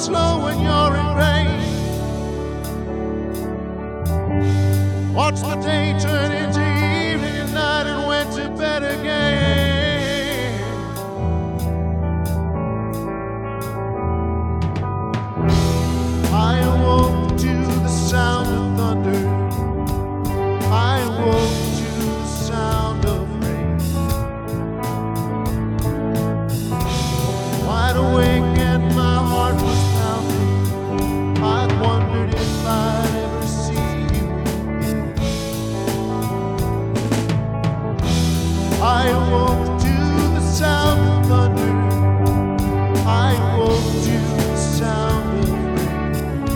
slow when you're in pain. Watch the day turn into evening and night and went to bed again. I awoke to the sound of thunder. I awoke to the sound of rain. Wide awake and my heart was pounding. I wondered if I'd ever see you again. I awoke to the sound of thunder. I awoke to the sound of rain.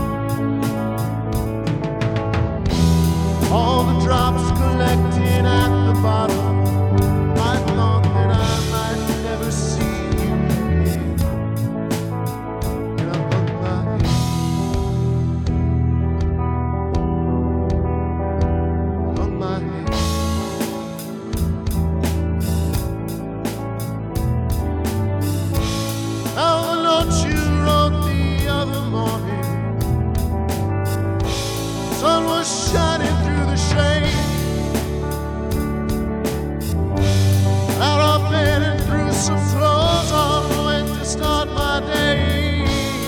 All the drops collecting at the bottom. I thought that I might never see you again. And I hung my head. Hung my head. Now the note you wrote the other morning, sun was shining through the shade. Out of bed and threw some clothes on, went to start my day.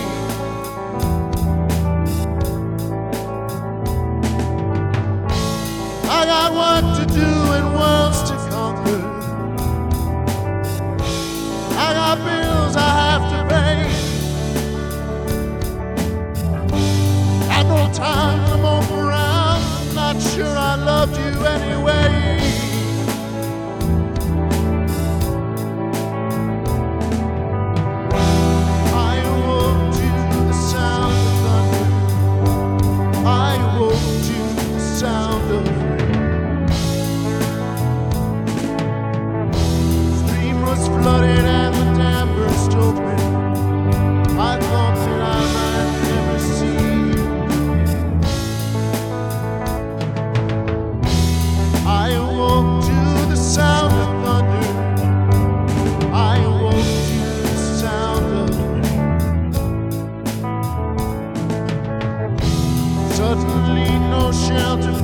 I got work to do and worlds to conquer. I got bills I have to pay. Had no time to mope around. Not sure I loved you anyway. I awoke to the sound of thunder. I awoke to the sound of rain. Stream was flooded and the dam burst open. I thought that I might never see you again. I awoke to the sound of thunder. I awoke to the sound of rain. Suddenly no shelter